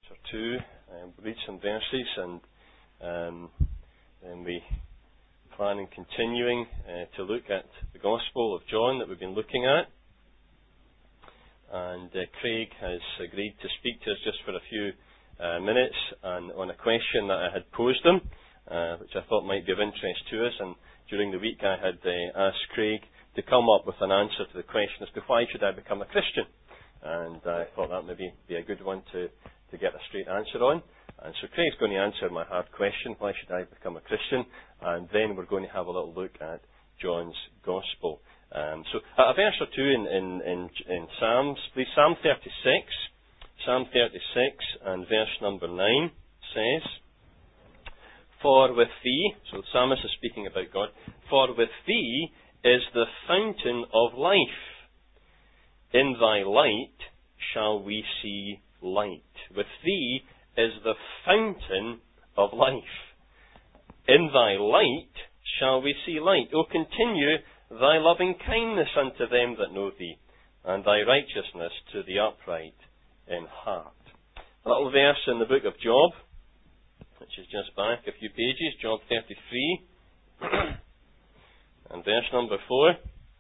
or two, read some verses, and then we plan on continuing to look at the Gospel of John that we've been looking at. And Craig has agreed to speak to us just for a few minutes and on a question that I had posed him, which I thought might be of interest to us. And during the week I had asked Craig to come up with an answer to the question as to why should I become a Christian. And I thought that maybe be a good one to get a straight answer on. And so Craig's going to answer my hard question, why should I become a Christian? And then we're going to have a little look at John's Gospel. So a verse or two in Psalms, please. Psalm 36. Psalm 36 and verse number 9 says, For with thee, so the psalmist is speaking about God, for with thee is the fountain of life. In thy light shall we see light. With thee is the fountain of life. In thy light shall we see light. O continue thy loving kindness unto them that know thee, and thy righteousness to the upright in heart. A little verse in the book of Job, which is just back a few pages, Job 33, and verse number 4.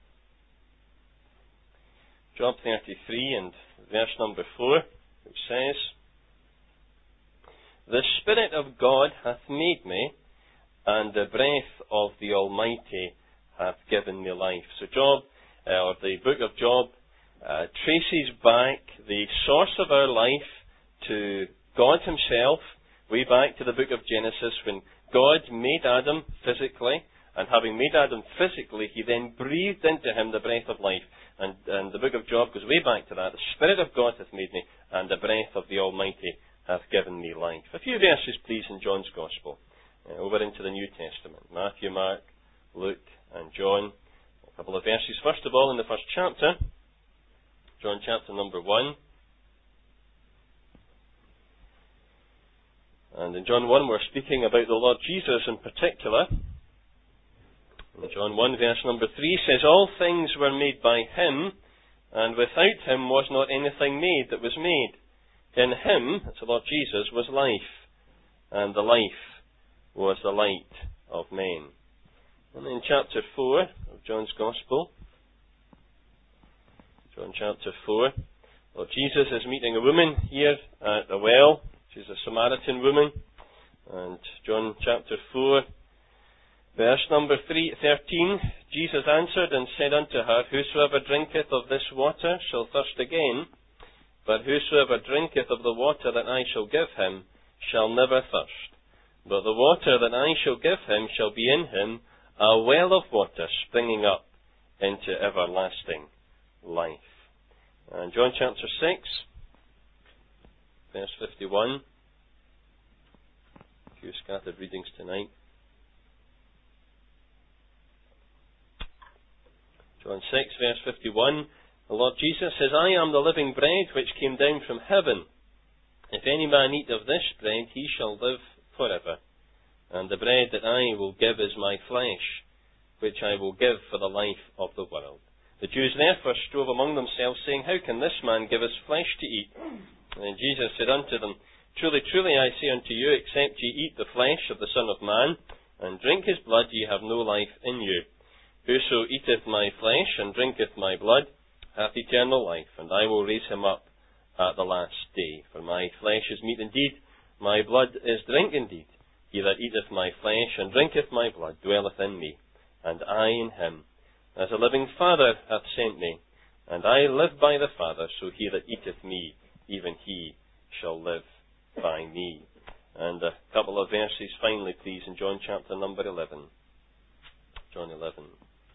Job 33 and verse number 4, which says, The Spirit of God hath made me, and the breath of the Almighty hath given me life. So Job, or the book of Job, traces back the source of our life to God Himself, way back to the book of Genesis, when God made Adam physically, and having made Adam physically, He then breathed into him the breath of life. And the book of Job goes way back to that. The Spirit of God hath made me, and the breath of the Almighty hath given me life. A few verses, please, in John's Gospel, over into the New Testament. Matthew, Mark, Luke, and John. A couple of verses. First of all, in the first chapter, John chapter number 1. And in John 1, we're speaking about the Lord Jesus in particular. In John 1, verse number 3 says, All things were made by Him, and without Him was not anything made that was made. In Him, that's the Lord Jesus, was life, and the life was the light of men. And in chapter 4 of John's Gospel, John chapter 4, Lord Jesus is meeting a woman here at a well. She's a Samaritan woman. And John chapter 4, verse number 13, Jesus answered and said unto her, Whosoever drinketh of this water shall thirst again, but whosoever drinketh of the water that I shall give him shall never thirst. But the water that I shall give him shall be in him a well of water springing up into everlasting life. And John chapter 6, verse 51. A few scattered readings tonight. John 6, verse 51, the Lord Jesus says, I am the living bread which came down from heaven. If any man eat of this bread, he shall live forever. And the bread that I will give is my flesh, which I will give for the life of the world. The Jews therefore strove among themselves, saying, How can this man give us flesh to eat? And Jesus said unto them, Truly, truly, I say unto you, except ye eat the flesh of the Son of Man, and drink his blood, ye have no life in you. Whoso eateth my flesh, and drinketh my blood, hath eternal life, and I will raise him up at the last day. For my flesh is meat indeed, my blood is drink indeed. He that eateth my flesh, and drinketh my blood, dwelleth in me, and I in him. As a living Father hath sent me, and I live by the Father, so he that eateth me, even he shall live by me. And a couple of verses finally, please, in John chapter number 11. John 11.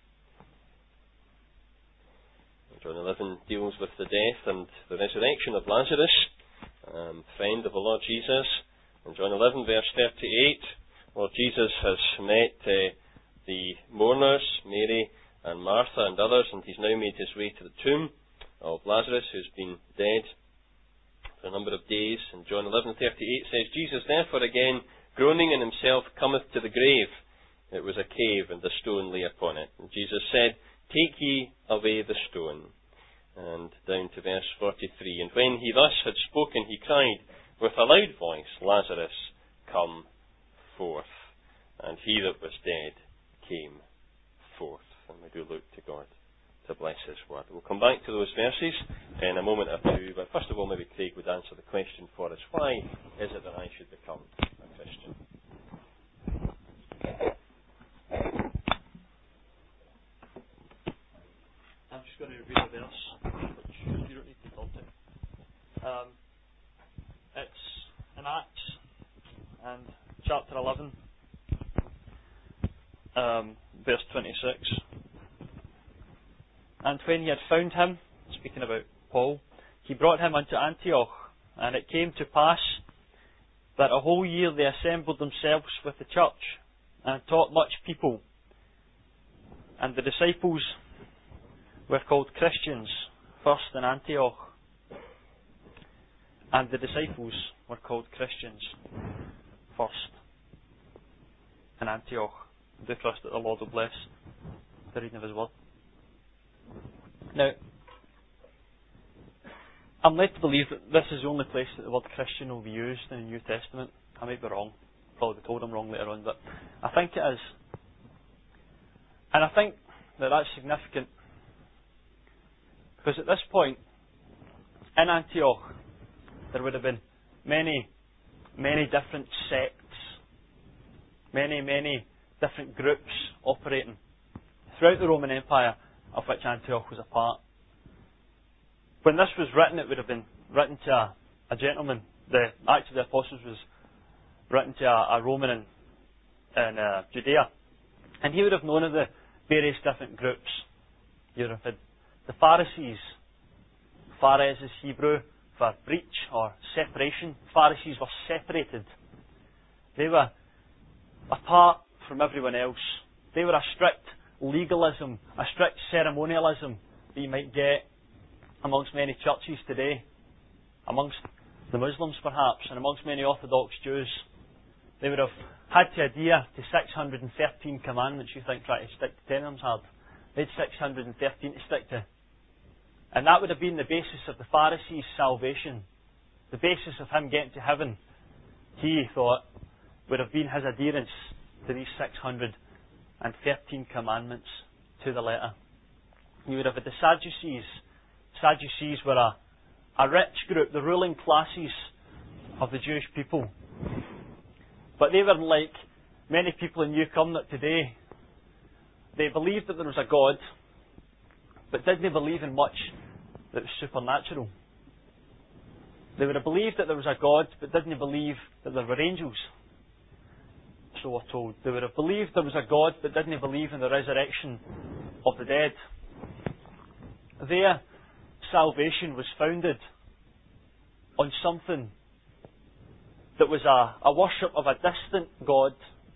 John 11 deals with the death and the resurrection of Lazarus, friend of the Lord Jesus. In John 11, verse 38, Lord Jesus has met the mourners, Mary and Martha and others, and he's now made his way to the tomb of Lazarus, who's been dead for a number of days. And John 11:38 says, Jesus therefore again, groaning in himself, cometh to the grave. It was a cave, and the stone lay upon it. And Jesus said, Take ye away the stone. And down to verse 43. And when he thus had spoken, he cried, with a loud voice, Lazarus, come forth. And he that was dead came forth. And we do look to God to bless His word. We'll come back to those verses in a moment or two, but first of all, maybe Craig would answer the question for us. Why is it that I should become a Christian? I'm just going to read a verse, which you don't need to turn to. It's in Acts, and chapter 11, verse 26. And when he had found him, speaking about Paul, he brought him unto Antioch. And it came to pass that a whole year they assembled themselves with the church, and taught much people. And the disciples were called Christians first in Antioch. And the disciples were called Christians first in Antioch. I do trust that the Lord will bless the reading of His word. Now, I'm led to believe that this is the only place that the word Christian will be used in the New Testament. I might be wrong. Probably told I'm wrong later on, but I think it is. And I think that that's significant. Because at this point, in Antioch, there would have been many different sects, many different groups operating throughout the Roman Empire, of which Antioch was a part. When this was written, it would have been written to a gentleman. The Acts of the Apostles was written to a Roman in Judea. And he would have known of the various different groups. You would have had the Pharisees. Phares is Hebrew for breach or separation. Pharisees were separated. They were apart from everyone else. They were a strict legalism, a strict ceremonialism that you might get amongst many churches today, amongst the Muslims perhaps, and amongst many Orthodox Jews. They would have had to adhere to 613 commandments. You think trying to stick to 10 of them's hard. They had 613 to stick to. And that would have been the basis of the Pharisees' salvation. The basis of him getting to heaven, he thought, would have been his adherence to these 613 commandments to the letter. You would have had the Sadducees. Sadducees were a rich group, the ruling classes of the Jewish people. But they were like many people in New Covenant today. They believed that there was a God, but didn't believe in much that was supernatural. They would have believed that there was a God, but didn't believe that there were angels. So we're told. They would have believed there was a God, but didn't believe in the resurrection of the dead. Their salvation was founded on something that was a worship of a distant God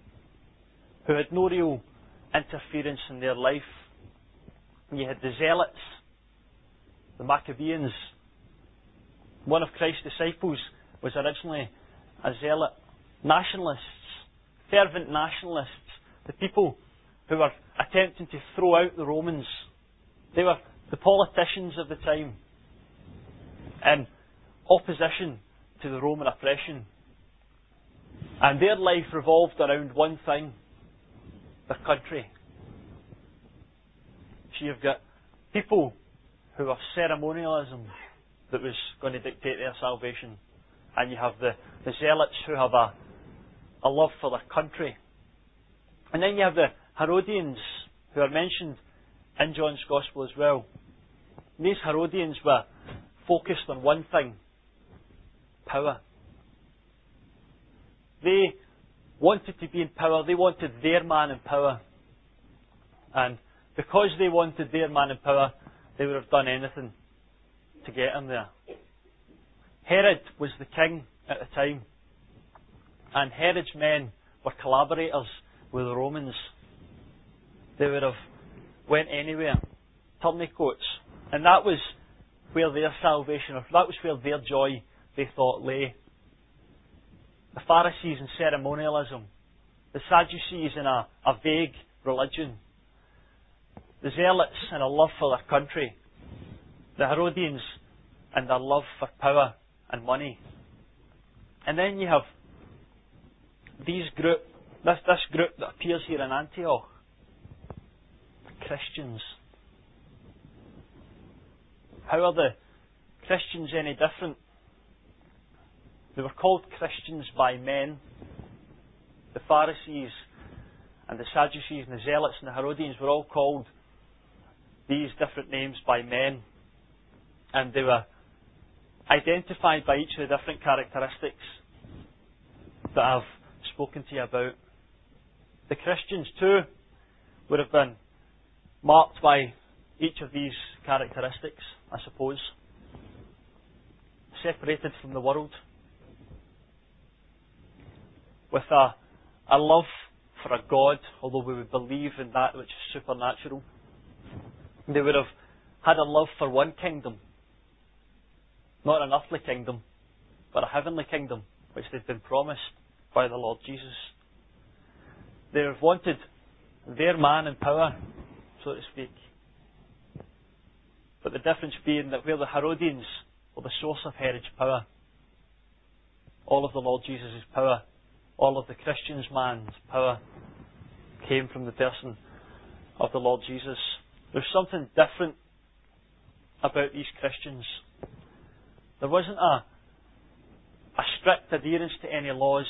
who had no real interference in their life. And you had the Zealots, the Maccabees. One of Christ's disciples was originally a zealot. Nationalists, fervent nationalists, the people who were attempting to throw out the Romans. They were the politicians of the time in opposition to the Roman oppression. And their life revolved around one thing: their country. So you've got people who are ceremonialism that was going to dictate their salvation. And you have the Zealots who have a love for their country. And then you have the Herodians who are mentioned in John's Gospel as well. And these Herodians were focused on one thing: power. They wanted to be in power. They wanted their man in power. And because they wanted their man in power, they would have done anything to get him there. Herod was the king at the time. And Herod's men were collaborators with the Romans. They would have went anywhere, turncoats. And that was where their salvation, or that was where their joy, they thought, lay. The Pharisees in ceremonialism, the Sadducees in a vague religion, the Zealots in a love for their country, the Herodians in their love for power and money. And then you have this group that appears here in Antioch. Christians. How are the Christians any different? They were called Christians by men. The Pharisees and the Sadducees and the Zealots and the Herodians were all called these different names by men. And they were identified by each of the different characteristics that I've spoken to you about. The Christians too would have been marked by each of these characteristics, I suppose. Separated from the world. With a love for a God, although we would believe in that which is supernatural. They would have had a love for one kingdom. Not an earthly kingdom, but a heavenly kingdom, which they've been promised by the Lord Jesus. They have wanted their man in power, so to speak. But the difference being that where the Herodians were the source of Herod's power, all of the Lord Jesus' power, all of the Christian's man's power came from the person of the Lord Jesus. There's something different about these Christians. There wasn't a strict adherence to any laws.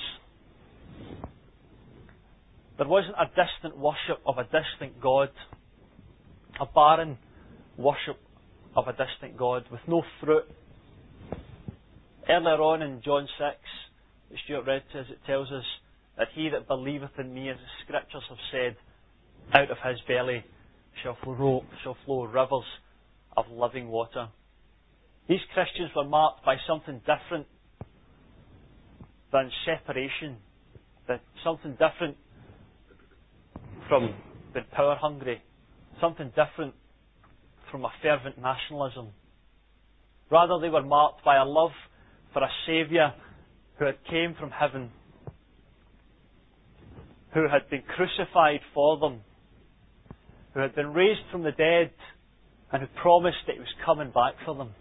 There wasn't a distant worship of a distant God, a barren worship of a distant God with no fruit. Earlier on in John 6, that Stuart read to us, it tells us that he that believeth in me, as the Scriptures have said, out of his belly shall flow rivers of living water. These Christians were marked by something different than separation, something different from being power hungry, something different from a fervent nationalism. Rather, they were marked by a love for a Saviour who had came from heaven, who had been crucified for them, who had been raised from the dead, and who promised that he was coming back for them.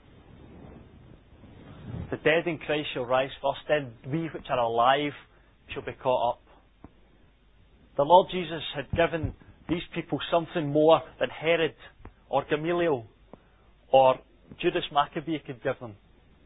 The dead in Christ shall rise first, then we which are alive shall be caught up. The Lord Jesus had given these people something more than Herod or Gamaliel or Judas Maccabee could give them.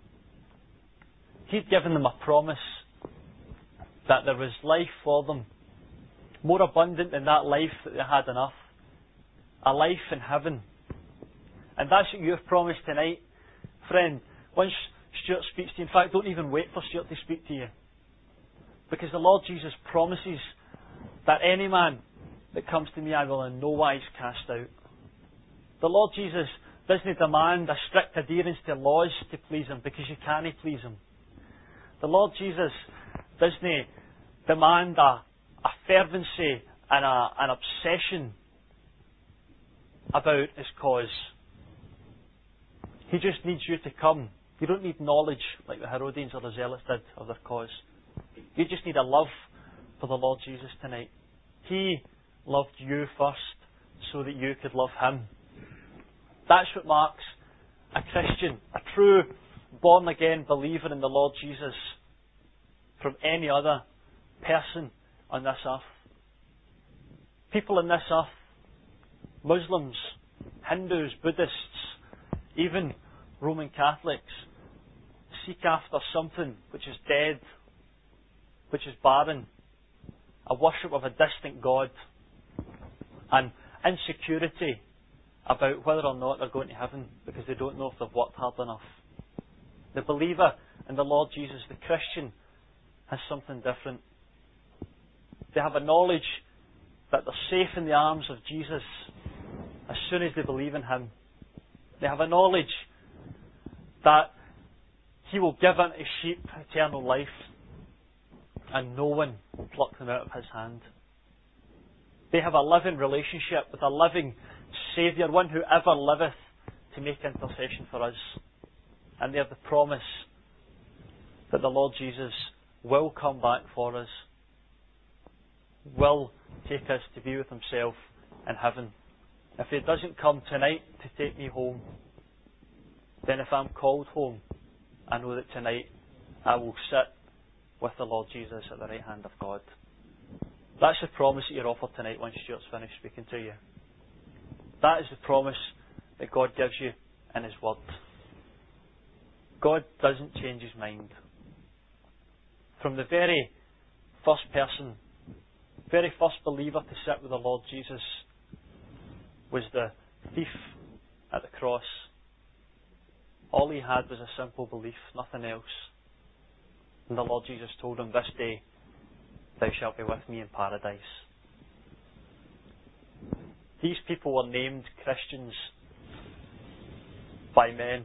He'd given them a promise that there was life for them, more abundant than that life that they had on earth. A life in heaven. And that's what you've promised tonight. Friend, once Stuart speaks to you, in fact, don't even wait for Stuart to speak to you. Because the Lord Jesus promises that any man that comes to me I will in no wise cast out. The Lord Jesus doesn't demand a strict adherence to laws to please Him, because you can't please Him. The Lord Jesus doesn't demand a fervency and an obsession about His cause. He just needs you to come. You don't need knowledge like the Herodians or the Zealots did of their cause. You just need a love for the Lord Jesus tonight. He loved you first so that you could love Him. That's what marks a Christian, a true born-again believer in the Lord Jesus from any other person on this earth. People on this earth, Muslims, Hindus, Buddhists, even Roman Catholics, seek after something which is dead, which is barren, a worship of a distant God, and insecurity about whether or not they're going to heaven because they don't know if they've worked hard enough. The believer in the Lord Jesus, the Christian, has something different. They have a knowledge that they're safe in the arms of Jesus as soon as they believe in Him. They have a knowledge that He will give unto His sheep eternal life, and no one will pluck them out of His hand. They have a living relationship with a living Saviour, one who ever liveth to make intercession for us. And they have the promise that the Lord Jesus will come back for us, will take us to be with Himself in heaven. If He doesn't come tonight to take me home, then if I'm called home, I know that tonight I will sit with the Lord Jesus at the right hand of God. That's the promise that you're offered tonight once Stuart's finished speaking to you. That is the promise that God gives you in His Word. God doesn't change His mind. From the very first person, very first believer to sit with the Lord Jesus was the thief at the cross. All he had was a simple belief, nothing else. And the Lord Jesus told him, "This day thou shalt be with me in paradise." These people were named Christians by men,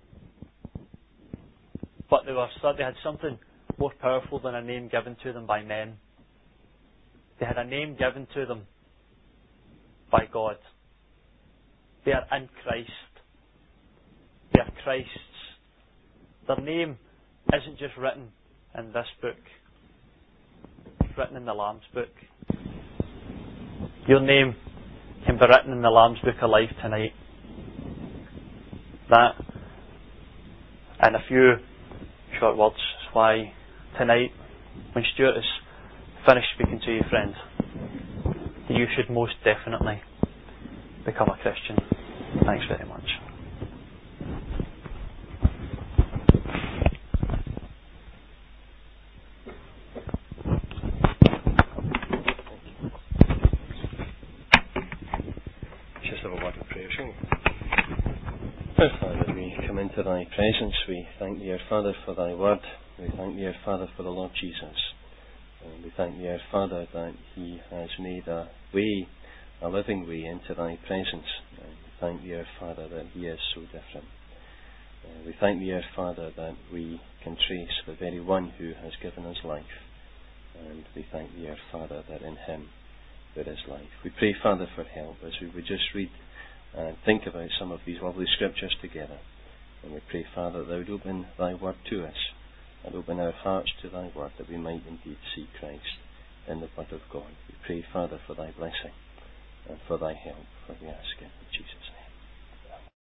but they had something more powerful than a name given to them by men. They had a name given to them by God. They are in Christ. They are Christ's. Their name isn't just written in this book. It's written in the Lamb's book. Your name can be written in the Lamb's book of life tonight. That, in a few short words, is why tonight, when Stuart is finished speaking to you, friend, you should most definitely become a Christian. Thanks very much. Just have a word of prayer, shall we? Our Father, we come into Thy presence. We thank Thee, our Father, for Thy word. We thank Thee, our Father, for the Lord Jesus. And we thank Thee, our Father, that He has made a way, a living way into Thy presence. And we thank Thee, our Father, that He is so different. We thank Thee, our Father, that we can trace the very one who has given us life. And we thank Thee, our Father, that in Him there is life. We pray, Father, for help as we would just read and think about some of these lovely scriptures together. And we pray, Father, that Thou would open Thy word to us and open our hearts to Thy word, that we might indeed see Christ in the word of God. We pray, Father, for Thy blessing and for Thy help, for we ask it in Jesus' name.